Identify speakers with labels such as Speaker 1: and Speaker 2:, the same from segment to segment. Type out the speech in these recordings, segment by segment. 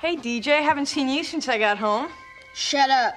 Speaker 1: Hey, DJ, haven't seen you since I got home.
Speaker 2: Shut up.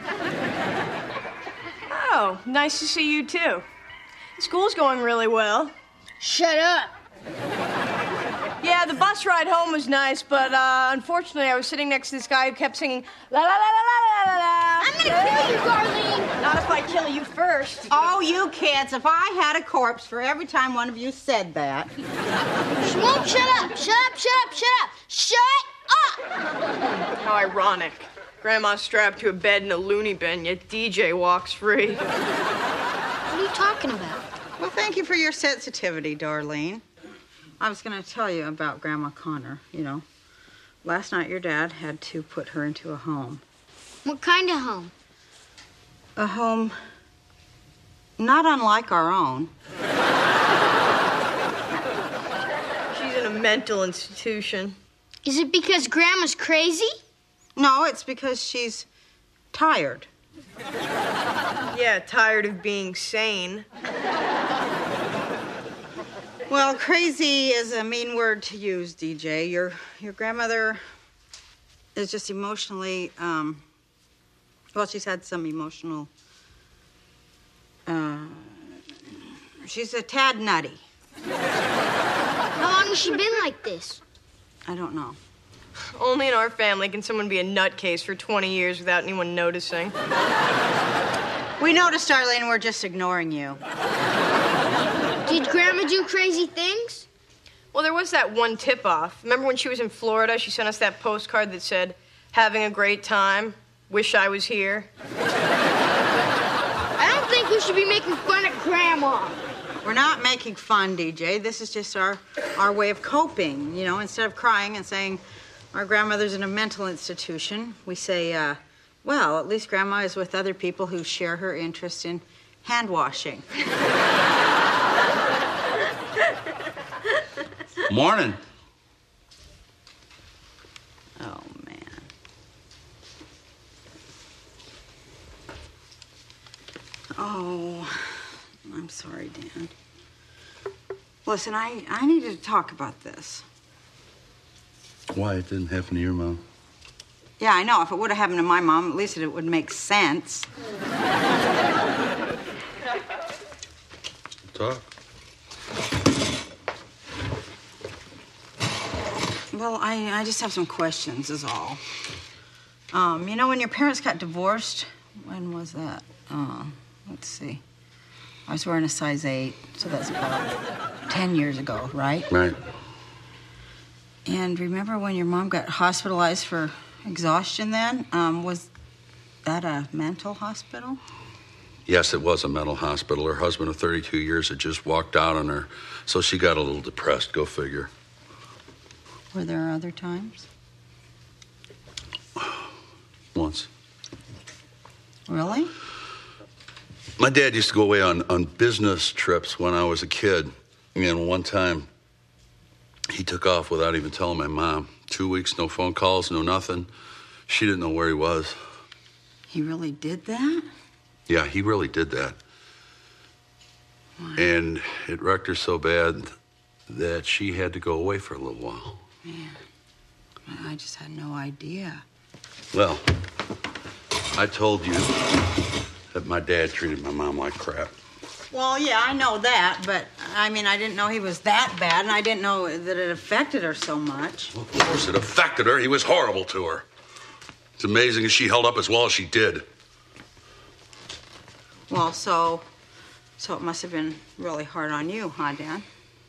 Speaker 1: Oh, nice to see you, too. School's going really well.
Speaker 2: Shut up.
Speaker 1: Yeah, the bus ride home was nice, but unfortunately I was sitting next to this guy who kept singing la la la la la la la.
Speaker 2: I'm gonna kill you, Darlene.
Speaker 1: Not if I kill you first.
Speaker 3: Oh, you kids, if I had a corpse for every time one of you said that.
Speaker 2: She won't shut up. Shut up, shut up, shut up. Shut up.
Speaker 1: How ironic. Grandma's strapped to a bed in a loony bin, yet DJ walks free.
Speaker 2: What are you talking about?
Speaker 3: Well, thank you for your sensitivity, Darlene. I was going to tell you about Grandma Connor, you know. Last night your dad had to put her into a home.
Speaker 2: What kind of home?
Speaker 3: A home not unlike our own.
Speaker 1: She's in a mental institution.
Speaker 2: Is it because Grandma's crazy?
Speaker 3: No, it's because she's tired.
Speaker 1: Yeah, tired of being sane.
Speaker 3: Well, crazy is a mean word to use, DJ. Your grandmother is just emotionally, well, she's had some emotional, she's a tad nutty.
Speaker 2: How long has she been like this?
Speaker 3: I don't know.
Speaker 1: Only in our family can someone be a nutcase for 20 years without anyone noticing.
Speaker 3: We noticed, Darlene, we're just ignoring you.
Speaker 2: Did Grandma do crazy things?
Speaker 1: Well, there was that one tip-off. Remember when she was in Florida, she sent us that postcard that said, "Having a great time. Wish I was here."
Speaker 2: I don't think we should be making fun of Grandma.
Speaker 3: We're not making fun, DJ. This is just our way of coping. You know, instead of crying and saying our grandmother's in a mental institution, we say, well, at least Grandma is with other people who share her interest in hand washing.
Speaker 4: Morning.
Speaker 3: Oh, man. Oh, I'm sorry, Dan. Listen, I needed to talk about this.
Speaker 4: Why? It didn't happen to your mom.
Speaker 3: Yeah, I know. If it would have happened to my mom, at least it would make sense.
Speaker 4: Talk.
Speaker 3: Well, I just have some questions, is all. You know, when your parents got divorced, when was that? Let's see. I was wearing a size 8, so that's about 10 years ago, right?
Speaker 4: Right.
Speaker 3: And remember when your mom got hospitalized for exhaustion then? Was that a mental hospital?
Speaker 4: Yes, it was a mental hospital. Her husband of 32 years had just walked out on her, so she got a little depressed. Go figure.
Speaker 3: Were there other times?
Speaker 4: Once.
Speaker 3: Really?
Speaker 4: My dad used to go away on business trips when I was a kid. And one time, he took off without even telling my mom. 2 weeks, no phone calls, no nothing. She didn't know where he was.
Speaker 3: He really did that?
Speaker 4: Yeah, he really did that.
Speaker 3: Why?
Speaker 4: And it wrecked her so bad that she had to go away for a little while.
Speaker 3: Man, I just had no idea.
Speaker 4: Well, I told you that my dad treated my mom like crap.
Speaker 3: Well, yeah, I know that, but, I mean, I didn't know he was that bad, and I didn't know that it affected her so much.
Speaker 4: Well, of course it affected her. He was horrible to her. It's amazing that she held up as well as she did.
Speaker 3: Well, so it must have been really hard on you, huh, Dan?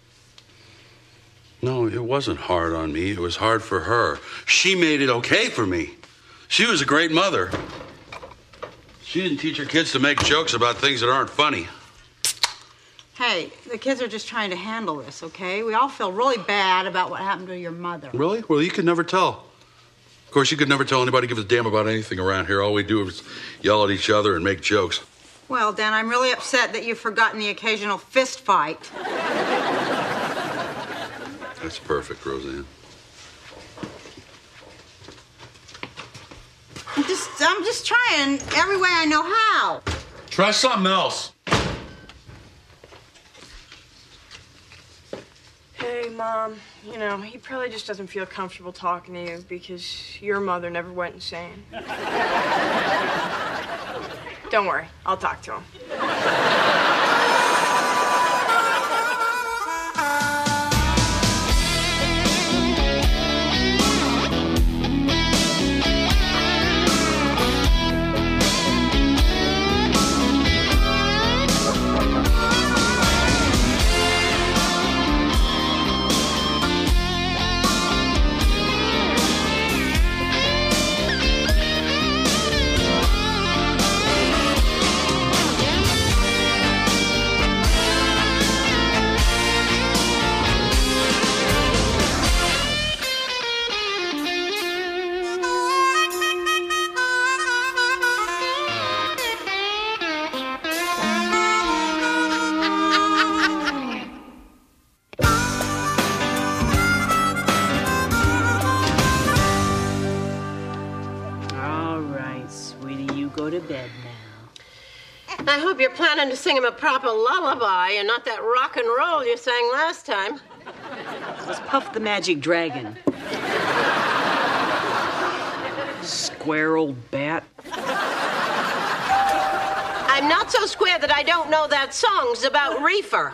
Speaker 4: No, it wasn't hard on me. It was hard for her. She made it okay for me. She was a great mother. She didn't teach her kids to make jokes about things that aren't funny.
Speaker 3: Hey, the kids are just trying to handle this, okay? We all feel really bad about what happened to your mother.
Speaker 4: Really? Well, you could never tell. Of course, you could never tell anybody give a damn about anything around here. All we do is yell at each other and make jokes.
Speaker 3: Well, Dan, I'm really upset that you've forgotten the occasional fist fight.
Speaker 4: That's perfect, Roseanne.
Speaker 3: I'm just trying every way I know how.
Speaker 5: Try something else.
Speaker 1: Hey, Hey, Mom. You know, he probably just doesn't feel comfortable talking to you because your mother never went insane. Don't worry. I'll talk to him.
Speaker 5: I hope you're planning to sing him a proper lullaby and not that rock and roll you sang last time.
Speaker 6: Let's Puff the Magic Dragon. Square old bat.
Speaker 5: I'm not so square that I don't know that song's about reefer.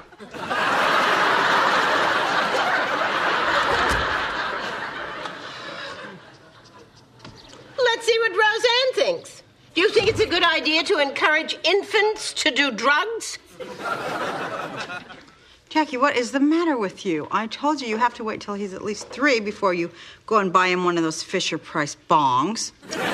Speaker 5: Let's see what Roseanne thinks. Do you think it's a good idea to encourage infants to do drugs?
Speaker 3: Jackie, what is the matter with you? I told you have to wait till he's at least 3 before you go and buy him one of those Fisher-Price bongs.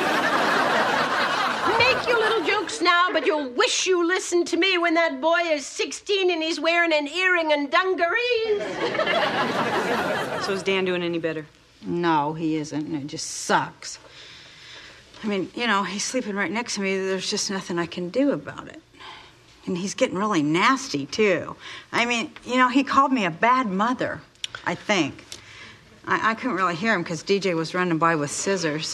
Speaker 5: Make your little jokes now, but you'll wish you listened to me when that boy is 16 and he's wearing an earring and dungarees.
Speaker 6: So is Dan doing any better?
Speaker 3: No, he isn't, and it just sucks. I mean, you know, he's sleeping right next to me. There's just nothing I can do about it. And he's getting really nasty, too. I mean, you know, he called me a bad mother, I think. I couldn't really hear him because DJ was running by with scissors.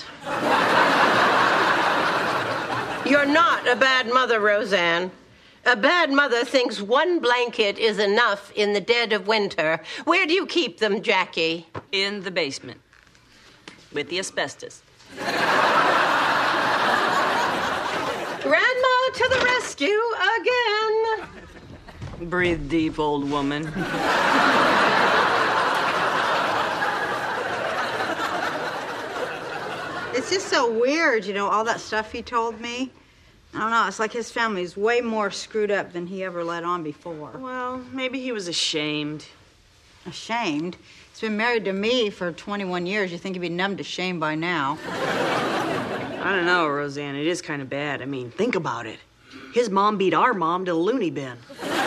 Speaker 5: You're not a bad mother, Roseanne. A bad mother thinks one blanket is enough in the dead of winter. Where do you keep them, Jackie?
Speaker 6: In the basement. With the asbestos.
Speaker 5: Grandma to the rescue again.
Speaker 6: Breathe deep, old woman.
Speaker 3: It's just so weird, you know, all that stuff he told me. I don't know, it's like his family's way more screwed up than he ever let on before.
Speaker 6: Well, maybe he was ashamed.
Speaker 3: Ashamed? He's been married to me for 21 years. You think he'd be numb to shame by now.
Speaker 6: I don't know, Roseanne. It is kind of bad. I mean, think about it. His mom beat our mom to the loony bin.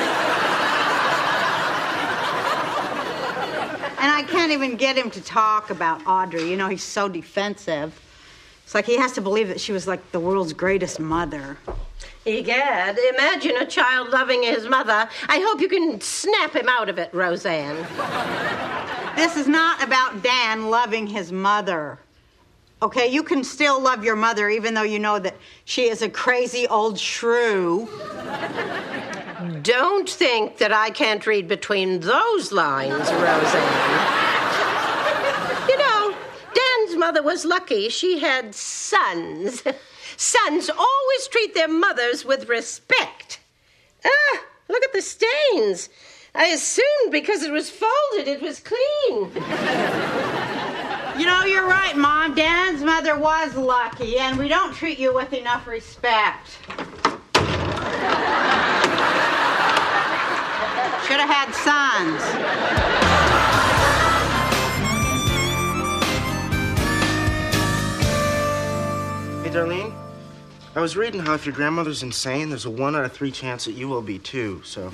Speaker 3: And I can't even get him to talk about Audrey. You know, he's so defensive. It's like he has to believe that she was like the world's greatest mother.
Speaker 5: Egad, imagine a child loving his mother. I hope you can snap him out of it, Roseanne.
Speaker 3: This is not about Dan loving his mother. Okay, you can still love your mother even though you know that she is a crazy old shrew.
Speaker 5: Don't think that I can't read between those lines, Roseanne. You know, Dan's mother was lucky. She had sons. Sons always treat their mothers with respect. Ah, look at the stains. I assumed because it was folded, it was clean.
Speaker 3: You know, you're right, Mom. Dan's mother was lucky, and we don't treat you with enough respect. Should have had sons.
Speaker 7: Hey, Darlene. I was reading how if your grandmother's insane, there's a 1 out of 3 chance that you will be, too, so...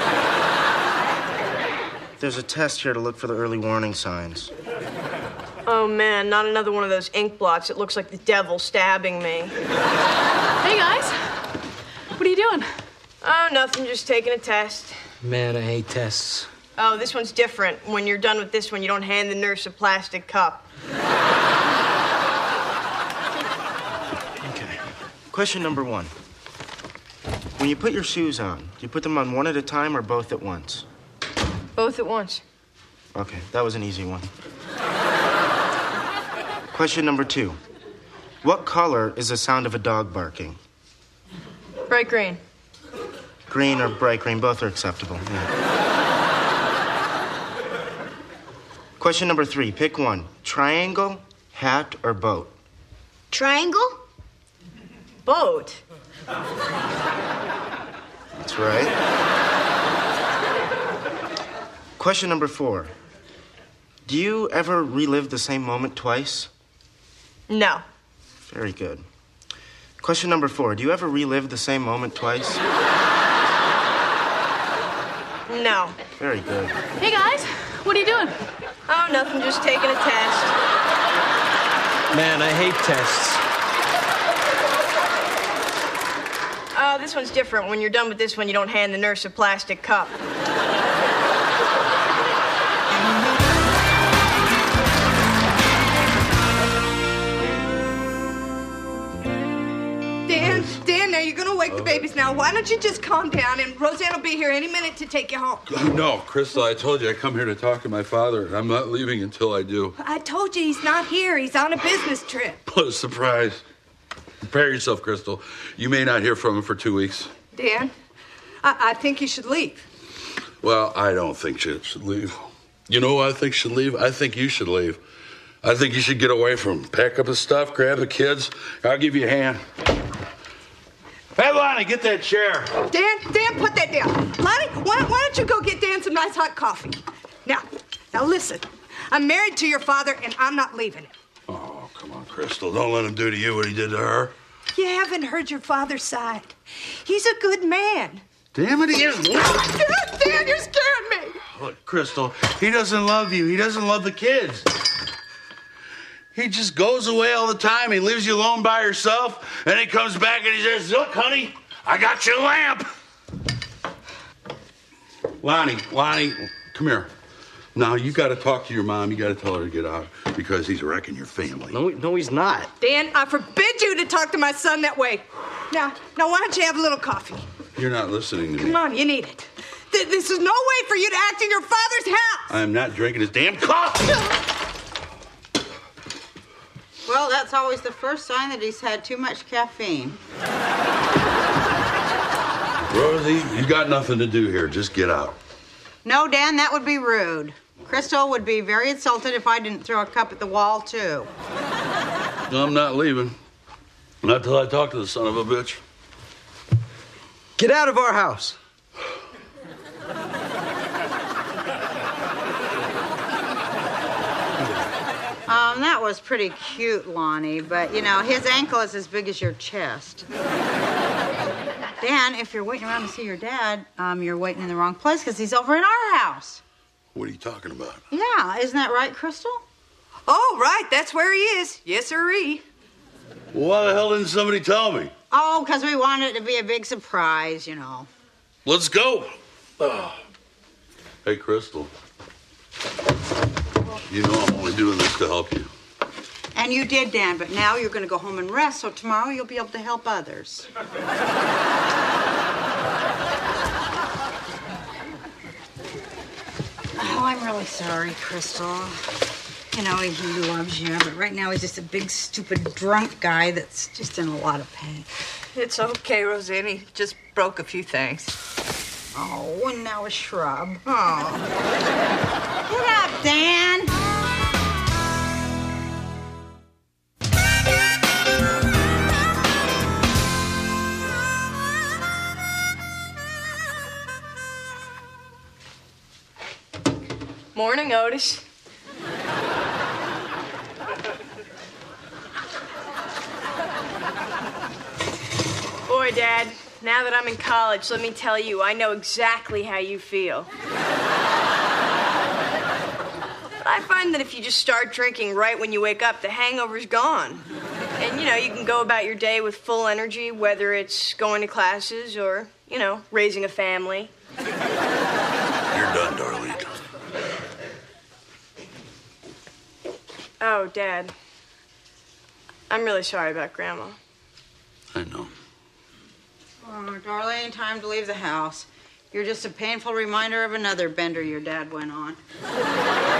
Speaker 7: There's a test here to look for the early warning signs.
Speaker 1: Oh, man, not another one of those ink blots. It looks like the devil stabbing me.
Speaker 8: Hey, guys. What are you doing?
Speaker 1: Oh, nothing, just taking a test.
Speaker 9: Man, I hate tests.
Speaker 1: Oh, this one's different. When you're done with this one, you don't hand the nurse a plastic cup.
Speaker 7: Okay. Question number 1. When you put your shoes on, do you put them on one at a time or both at once?
Speaker 1: Both at once.
Speaker 7: Okay, that was an easy one. Question number 2. What color is the sound of a dog barking?
Speaker 1: Bright green.
Speaker 7: Green or bright green, both are acceptable. Yeah. Question number 3. Pick one. Triangle, hat, or boat?
Speaker 2: Triangle?
Speaker 1: Boat.
Speaker 7: That's right. Question number 4. Do you ever relive the same moment twice?
Speaker 1: No.
Speaker 7: Very good. Question number 4. Do you ever relive the same moment twice?
Speaker 1: No.
Speaker 7: Very good.
Speaker 8: Hey, guys. What are you doing?
Speaker 1: Oh, nothing. Just taking a test.
Speaker 9: Man, I hate tests.
Speaker 1: Oh, this one's different. When you're done with this one, you don't hand the nurse a plastic cup. Dan, now you're gonna wake the babies now. Why don't you just calm down, and Roseanne will be here any minute to take you home.
Speaker 4: No, Crystal, I told you I come here to talk to my father, and I'm not leaving until I do.
Speaker 1: I told you he's not here. He's on a business trip.
Speaker 4: What a surprise. Prepare yourself, Crystal. You may not hear from him for 2 weeks.
Speaker 1: Dan, I think you should leave.
Speaker 4: Well, I don't think she should leave. You know who I think should leave? I think you should leave. I think you should get away from him. Pack up his stuff, grab the kids. I'll give you a hand. Hey, Lonnie, get that chair.
Speaker 1: Dan, put that down. Lonnie, why don't you go get Dan some nice hot coffee? Now listen. I'm married to your father, and I'm not leaving him.
Speaker 4: Oh, come on, Crystal. Don't let him do to you what he did to her.
Speaker 1: You haven't heard your father's side. He's a good man.
Speaker 4: Damn it, he is.
Speaker 1: Dan, you're scaring me.
Speaker 4: Look, Crystal, he doesn't love you. He doesn't love the kids. He just goes away all the time. He leaves you alone by yourself, and he comes back and he says, look, honey, I got your lamp. Lonnie, come here. Now, you got to talk to your mom. You got to tell her to get out because he's wrecking your family.
Speaker 9: No, he's not.
Speaker 1: Dan, I forbid you to talk to my son that way. Now, why don't you have a little coffee?
Speaker 4: You're not listening to me.
Speaker 1: Come on, you need it. This is no way for you to act in your father's house.
Speaker 4: I'm not drinking his damn coffee.
Speaker 3: Well, that's always the first sign that he's had too much caffeine.
Speaker 4: Rosie, you got nothing to do here. Just get out.
Speaker 3: No, Dan, that would be rude. Crystal would be very insulted if I didn't throw a cup at the wall, too.
Speaker 4: I'm not leaving. Not till I talk to the son of a bitch.
Speaker 9: Get out of our house.
Speaker 3: That was pretty cute, Lonnie, but, his ankle is as big as your chest. Dan, if you're waiting around to see your dad, you're waiting in the wrong place because he's over in our house.
Speaker 4: What are you talking about?
Speaker 3: Yeah, isn't that right, Crystal?
Speaker 1: Oh, right, that's where he is. Yes, sirree.
Speaker 4: Why the hell didn't somebody tell me?
Speaker 3: Oh, because we wanted it to be a big surprise,
Speaker 4: Let's go. Oh. Hey, Crystal. You know I'm only doing this to help you.
Speaker 3: And you did, Dan, but now you're going to go home and rest, so tomorrow you'll be able to help others. Oh, I'm really sorry, Crystal. He loves you, but right now he's just a big, stupid, drunk guy that's just in a lot of pain.
Speaker 1: It's okay, Roseanne. He just broke a few things.
Speaker 3: Oh, and now a shrub. Oh. Get up, Dan.
Speaker 1: Morning, Otis. Boy, Dad, now that I'm in college, let me tell you, I know exactly how you feel. I find that if you just start drinking right when you wake up, the hangover's gone. And, you can go about your day with full energy, whether it's going to classes or, raising a family.
Speaker 4: You're done, Darlene.
Speaker 1: Oh, Dad. I'm really sorry about Grandma.
Speaker 4: I know.
Speaker 3: Oh, Darlene, time to leave the house. You're just a painful reminder of another bender your dad went on.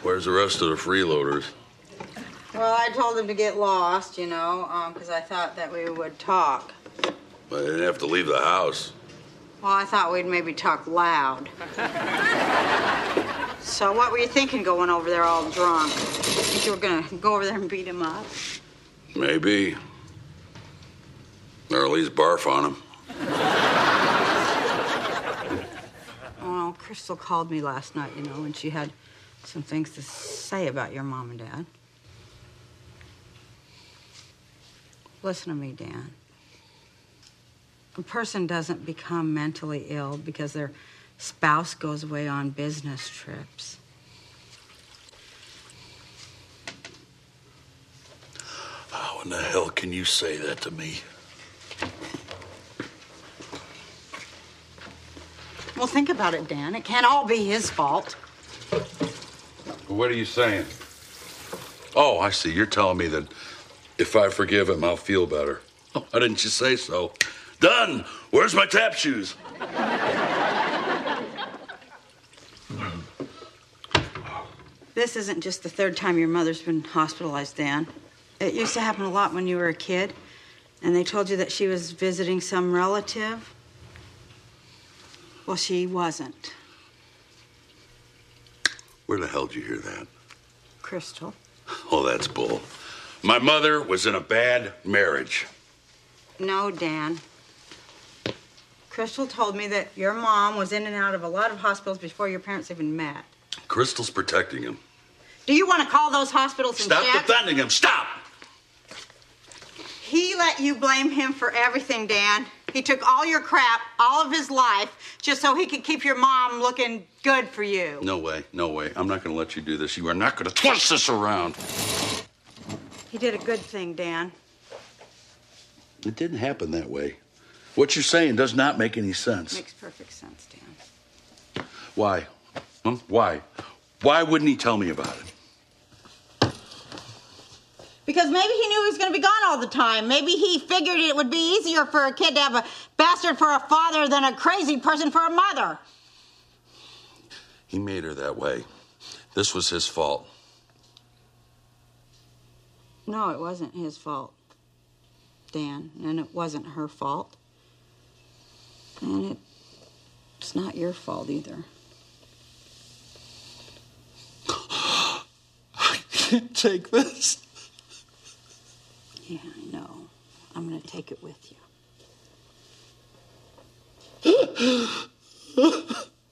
Speaker 4: Where's the rest of the freeloaders?
Speaker 3: Well, I told him to get lost, you know, because I thought that we would talk.
Speaker 4: But I didn't have to leave the house.
Speaker 3: Well, I thought we'd maybe talk loud. So what were you thinking going over there all drunk? Think you were going to go over there and beat him up?
Speaker 4: Maybe. Or at least barf on him.
Speaker 3: Well, Crystal called me last night, you know, and she had some things to say about your mom and dad. Listen to me, Dan. A person doesn't become mentally ill because their spouse goes away on business trips.
Speaker 4: How in the hell can you say that to me?
Speaker 3: Well, think about it, Dan. It can't all be his fault.
Speaker 4: What are you saying? Oh, I see. You're telling me that if I forgive him, I'll feel better. Oh, why didn't you say so? Done. Where's my tap shoes?
Speaker 3: This isn't just the third time your mother's been hospitalized, Dan. It used to happen a lot when you were a kid, and they told you that she was visiting some relative. Well, she wasn't.
Speaker 4: Where the hell did you hear that?
Speaker 3: Crystal.
Speaker 4: Oh, that's bull. My mother was in a bad marriage.
Speaker 3: No, Dan. Crystal told me that your mom was in and out of a lot of hospitals before your parents even met.
Speaker 4: Crystal's protecting him.
Speaker 3: Do you want to call those hospitals and
Speaker 4: Stop
Speaker 3: check?
Speaker 4: defending him. Stop!
Speaker 3: He let you blame him for everything, Dan. He took all your crap, all of his life, just so he could keep your mom looking good for you.
Speaker 4: No way. No way. I'm not going to let you do this. You are not going to twist this around.
Speaker 3: He did a good thing, Dan.
Speaker 4: It didn't happen that way. What you're saying does not make any sense.
Speaker 3: Makes perfect sense, Dan.
Speaker 4: Why? Why? Why wouldn't he tell me about it?
Speaker 3: Because maybe he knew he was going to be gone all the time. Maybe he figured it would be easier for a kid to have a bastard for a father than a crazy person for a mother.
Speaker 4: He made her that way. This was his fault.
Speaker 3: No, it wasn't his fault, Dan, and it wasn't her fault. And it's not your fault either.
Speaker 4: I can't take this.
Speaker 3: Yeah, I know. I'm going to take it with you.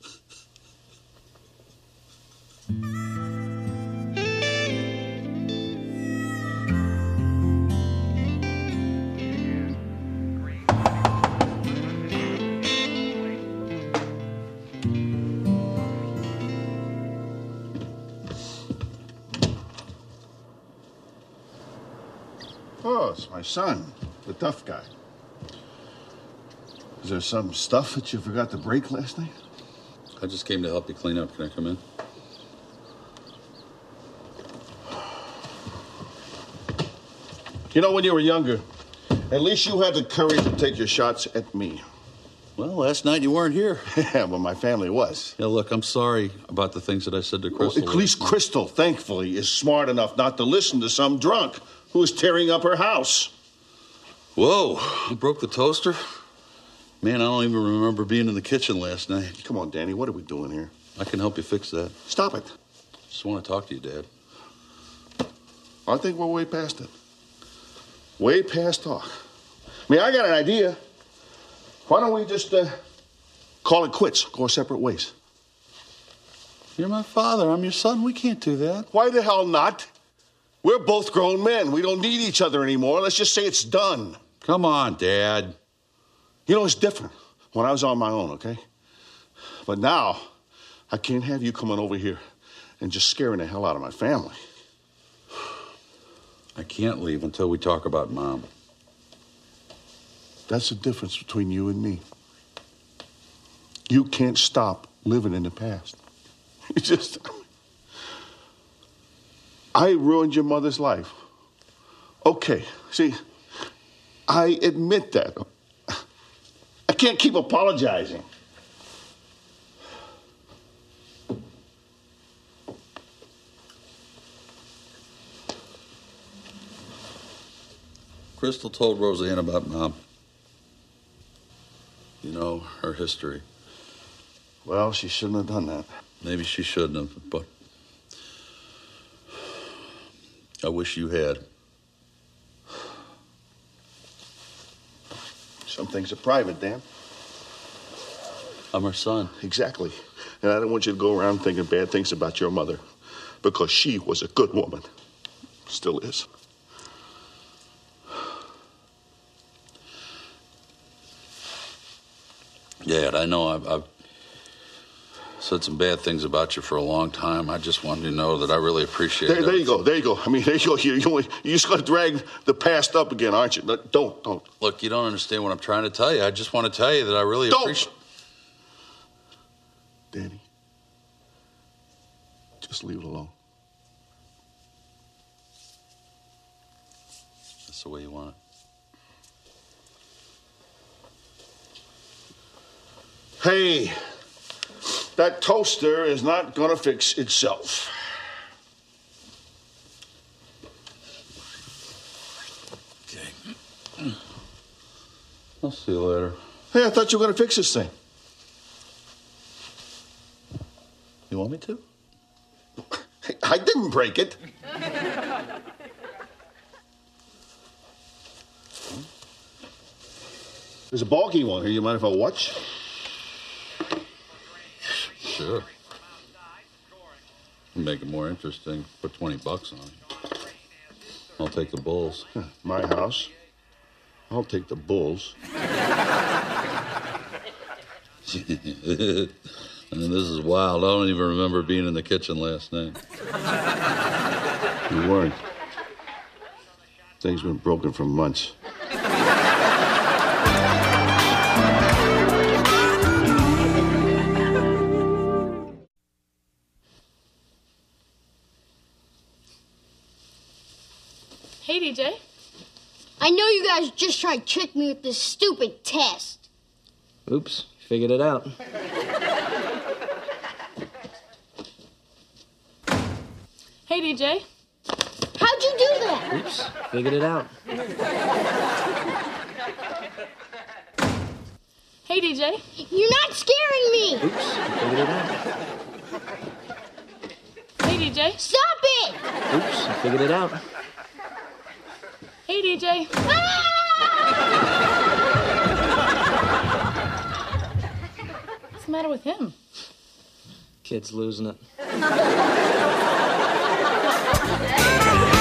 Speaker 10: Oh, it's my son, the tough guy. Is there some stuff that you forgot to break last night?
Speaker 4: I just came to help you clean up. Can I come in?
Speaker 10: You know, when you were younger, at least you had the courage to take your shots at me.
Speaker 4: Well, last night you weren't here.
Speaker 10: Yeah, but my family was.
Speaker 4: Yeah, look, I'm sorry about the things that I said to Crystal.
Speaker 10: Well, at least Crystal, thankfully, is smart enough not to listen to some drunk who was tearing up her house.
Speaker 4: Whoa, you broke the toaster? Man, I don't even remember being in the kitchen last night.
Speaker 10: Come on, Danny, what are we doing here?
Speaker 4: I can help you fix that.
Speaker 10: Stop it.
Speaker 4: Just want to talk to you, Dad.
Speaker 10: I think we're way past it. Way past talk. I mean, I got an idea. Why don't we just call it quits, go our separate ways?
Speaker 4: You're my father. I'm your son. We can't do that.
Speaker 10: Why the hell not? We're both grown men. We don't need each other anymore. Let's just say it's done.
Speaker 4: Come on, Dad.
Speaker 10: You know, it's different when I was on my own, okay? But now, I can't have you coming over here and just scaring the hell out of my family.
Speaker 4: I can't leave until we talk about Mom.
Speaker 10: That's the difference between you and me. You can't stop living in the past. You just... I ruined your mother's life. Okay, see, I admit that. I can't keep apologizing.
Speaker 4: Crystal told Roseanne about Mom. You know, her history.
Speaker 10: Well, she shouldn't have done that.
Speaker 4: Maybe she shouldn't have, but I wish you had.
Speaker 10: Some things are private, Dan.
Speaker 4: I'm her son.
Speaker 10: Exactly. And I don't want you to go around thinking bad things about your mother, because she was a good woman. Still is.
Speaker 4: Dad, I know I've said some bad things about you for a long time. I just wanted you to know that I really appreciate it.
Speaker 10: There you go. There you go. I mean, there you go. You're just going to drag the past up again, aren't you? No, don't.
Speaker 4: Look, you don't understand what I'm trying to tell you. I just want to tell you that I really appreciate...
Speaker 10: Danny, just leave it alone.
Speaker 4: That's the way you want it.
Speaker 10: Hey, that toaster is not going to fix itself.
Speaker 4: Okay. I'll see you later.
Speaker 10: Hey, I thought you were going to fix this thing.
Speaker 4: You want me to?
Speaker 10: I didn't break it. There's a ball game on here. You mind if I watch?
Speaker 4: Sure. Make it more interesting. Put $20 on it. I'll take the Bulls.
Speaker 10: My house. I'll take the Bulls.
Speaker 4: And this is wild. I don't even remember being in the kitchen last night.
Speaker 10: You weren't. Things been broken for months.
Speaker 8: Hey, DJ.
Speaker 2: I know you guys just tried to trick me with this stupid test.
Speaker 9: Oops, figured it out.
Speaker 8: Hey, DJ.
Speaker 2: How'd you do that?
Speaker 9: Oops, figured it out.
Speaker 8: Hey, DJ.
Speaker 2: You're not scaring me.
Speaker 9: Oops, figured it out.
Speaker 8: Hey, DJ.
Speaker 2: Stop it.
Speaker 9: Oops, figured it out.
Speaker 8: Hey, DJ.
Speaker 2: Ah!
Speaker 8: What's the matter with him?
Speaker 9: Kid's losing it.